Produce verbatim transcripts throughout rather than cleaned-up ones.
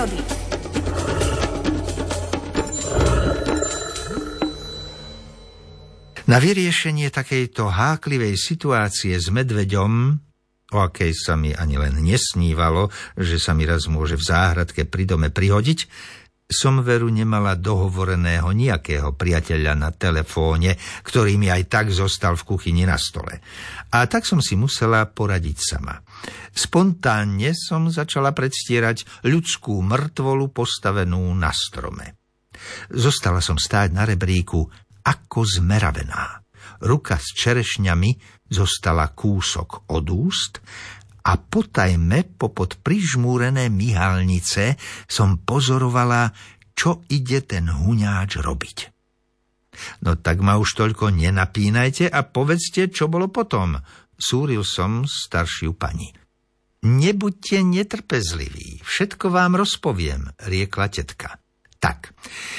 prírody. Na vyriešenie takejto háklivej situácie s medveďom, o akej sa mi ani len nesnívalo, že sa mi raz môže v záhradke pri dome prihodiť, som veru nemala dohovoreného nejakého priateľa na telefóne, ktorý mi aj tak zostal v kuchyni na stole. A tak som si musela poradiť sama. Spontánne som začala predstierať ľudskú mŕtvolu postavenú na strome. Zostala som stáť na rebríku ako zmeravená. Ruka s čerešňami zostala kúsok od úst a potajme popod prižmúrené myhalnice som pozorovala, čo ide ten huňáč robiť. No tak ma už toľko nenapínajte a povedzte, čo bolo potom, súril som staršiu pani. Nebuďte netrpezliví, všetko vám rozpoviem, riekla tetka. Tak,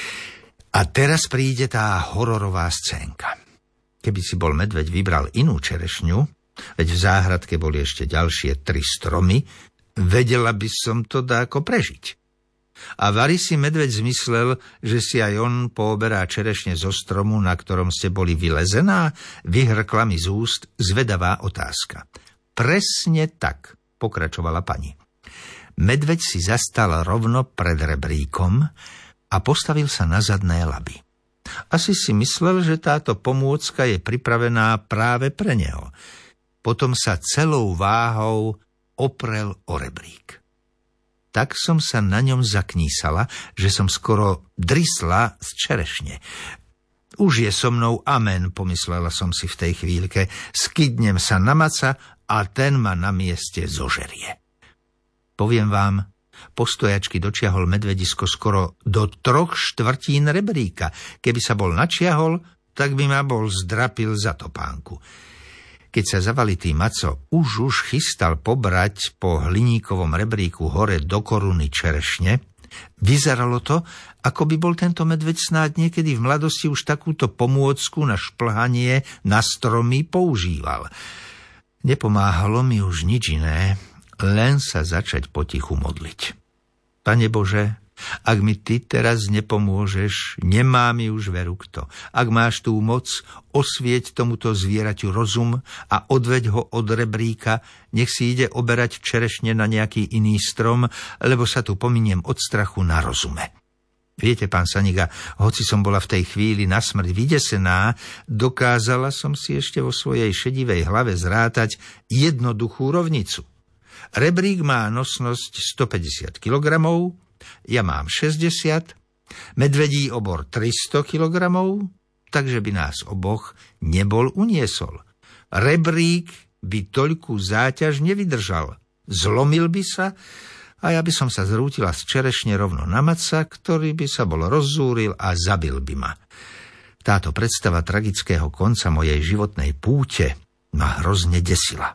a teraz príde tá hororová scénka. Keby si bol medveď vybral inú čerešňu, veď v záhradke boli ešte ďalšie tri stromy, vedela by som to dáko prežiť. A vari si medveď zmyslel, že si aj on pooberá čerešne zo stromu, na ktorom ste boli vylezená, vyhrkla mi z úst zvedavá otázka. Presne tak, pokračovala pani. Medveď si zastal rovno pred rebríkom a postavil sa na zadné laby. Asi si myslel, že táto pomôcka je pripravená práve pre neho. Potom sa celou váhou oprel o rebrík. Tak som sa na ňom zaknísala, že som skoro drisla z čerešne. Už je so mnou amen, pomyslela som si v tej chvíľke. Skydnem sa na maca a ten ma na mieste zožerie. Poviem vám, postojačky dočiahol medvedisko skoro do troch štvrtín rebríka. Keby sa bol načiahol, tak by ma bol zdrapil za topánku. Keď sa zavalitý maco už už chystal pobrať po hliníkovom rebríku hore do koruny čerešne, vyzeralo to, ako by bol tento medveď snáď niekedy v mladosti už takúto pomôcku na šplhanie na stromy používal. Nepomáhalo mi už nič iné, len sa začať potichu modliť. Pane Bože, ak mi ty teraz nepomôžeš, nemá mi už veru kto. Ak máš tú moc, osvieť tomuto zvieraťu rozum a odveď ho od rebríka, nech si ide oberať čerešne na nejaký iný strom, lebo sa tu pominiem od strachu na rozume. Viete, pán Saniga, hoci som bola v tej chvíli na smrť vydesená, dokázala som si ešte vo svojej šedivej hlave zrátať jednoduchú rovnicu. Rebrík má nosnosť stopäťdesiat kilogramov, ja mám šesťdesiat, medvedí obor tristo kilogramov, takže by nás oboch nebol uniesol. Rebrík by toľkú záťaž nevydržal, zlomil by sa a ja by som sa zrútila z čerešne rovno na maca, ktorý by sa bol rozzúril a zabil by ma. Táto predstava tragického konca mojej životnej púte ma hrozne desila.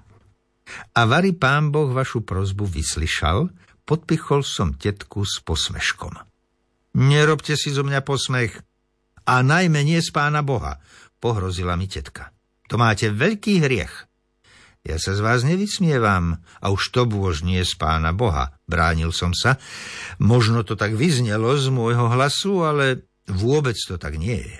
A vari pán Boh vašu prosbu vyslyšal, podpichol som tetku s posmeškom. Nerobte si zo mňa posmech. A najmä nie z pána Boha, pohrozila mi tetka. To máte veľký hriech. Ja sa z vás nevysmievam, a už to bôž nie z pána Boha, bránil som sa. Možno to tak vyznelo z môjho hlasu, ale vôbec to tak nie je.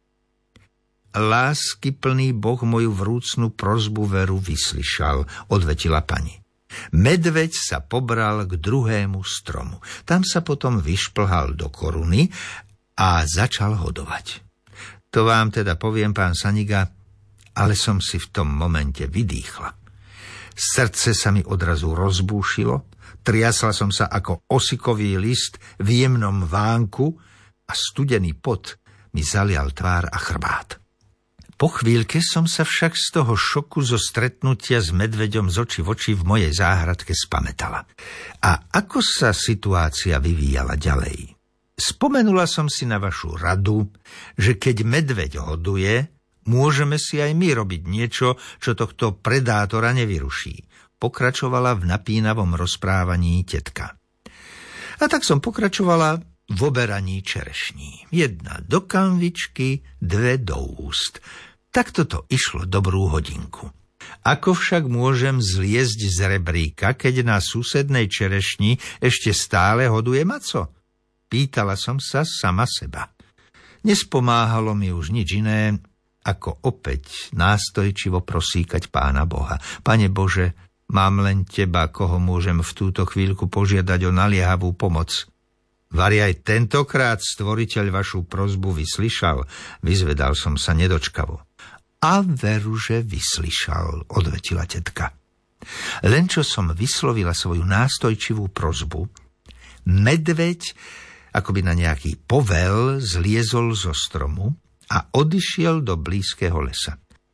Láskyplný Boh moju vrúcnu prosbu veru vyslyšal, odvetila pani. Medveď sa pobral k druhému stromu. Tam sa potom vyšplhal do koruny a začal hodovať. To vám teda poviem, pán Saniga, ale som si v tom momente vydýchla. Srdce sa mi odrazu rozbúšilo, triasla som sa ako osikový list v jemnom vánku a studený pot mi zalial tvár a chrbát. Po chvíľke som sa však z toho šoku zo stretnutia s medveďom z očí v oči v mojej záhradke spamätala. A ako sa situácia vyvíjala ďalej? Spomenula som si na vašu radu, že keď medveď hoduje, môžeme si aj my robiť niečo, čo tohto predátora nevyruší. Pokračovala v napínavom rozprávaní tetka. A tak som pokračovala v oberaní čerešní. Jedna do kanvičky, dve do úst. Takto to išlo dobrú hodinku. Ako však môžem zliezť z rebríka, keď na susednej čerešni ešte stále hoduje maco? Pýtala som sa sama seba. Nespomáhalo mi už nič iné, ako opäť nástojčivo prosíkať Pána Boha. Pane Bože, mám len Teba, koho môžem v túto chvíľku požiadať o naliehavú pomoc. Vari aj tentokrát Stvoriteľ vašu prosbu vyslyšal, vyzvedal som sa nedočkavo. A veru, že vyslyšal, odvetila tetka. Len čo som vyslovila svoju nástojčivú prosbu, medveď, akoby na nejaký povel, zliezol zo stromu a odišiel do blízkeho lesa.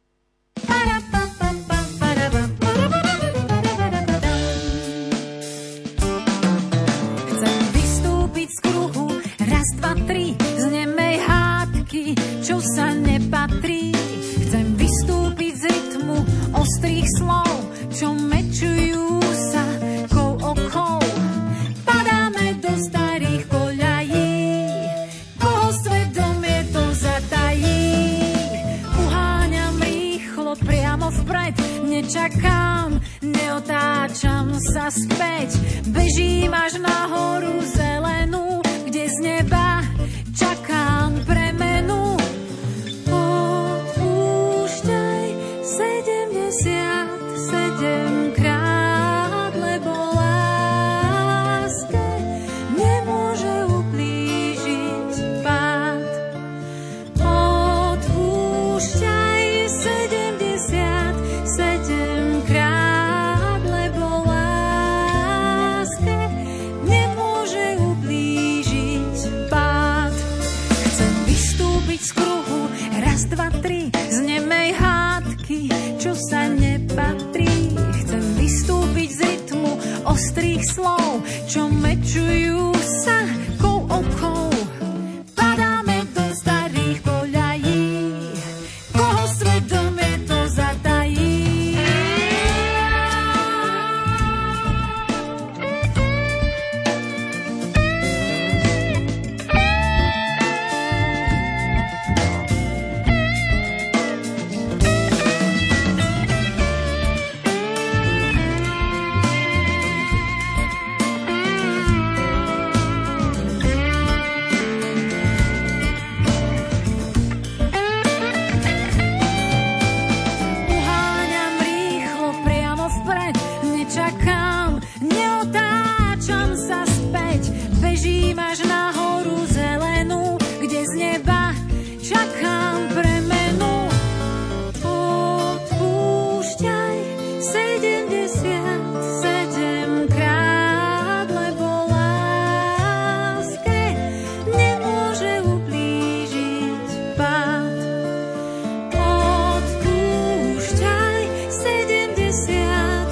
Chcem vystúpiť z kruhu, raz, dva, tri, z nemej hádky, čo sa nepatrí. Chcem vystúpiť z rytmu ostrých slov, čo mečujú sa kou okou. Padáme do starých koľají, koho svedomie to zatají. Uháňam rýchlo priamo vpred, nečakám, neotáčam sa späť. Bežím až na horu zelenú, kde z neba čakám premenu. Sedemkrát, lebo láske nemôže ublížiť pád. Odpúšťaj sedemdesiat sedemkrát, lebo láske nemôže ublížiť pád. Chcem vystúpiť z kruhu, raz, dva, tri, z nemej hádky, čo sa nepatrí. Chcem vystúpiť z rytmu ostrých slov, čo mečujú sa kou okou. Padáme do starých koľají, koho svedomie to zatají. Čakám, neotáčam sa späť, bežím až na horu zelenú, kde z neba čakám premenu. Odpúšťaj sedemdesiat sedemkrát, lebo láske nemôže ublížiť pád. Odpúšťaj sedemdesiat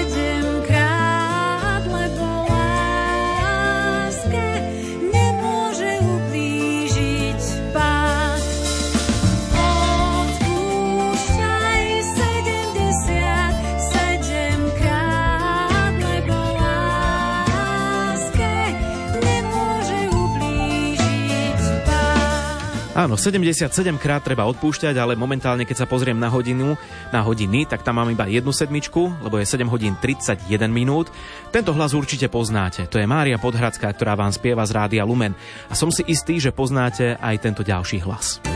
Áno, sedemdesiatsedem krát treba odpúšťať, ale momentálne, keď sa pozriem na hodinu, na hodiny, tak tam mám iba jednu sedmičku, lebo je sedem hodín tridsaťjeden minút. Tento hlas určite poznáte. To je Mária Podhradská, ktorá vám spieva z Rádia Lumen. A som si istý, že poznáte aj tento ďalší hlas.